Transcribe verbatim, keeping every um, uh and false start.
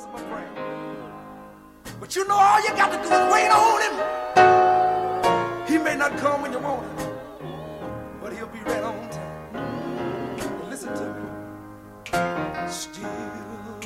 my friend. But you know all you got to do is wait on him. He may not come when you want him, but he'll be right on time. Listen to me. Still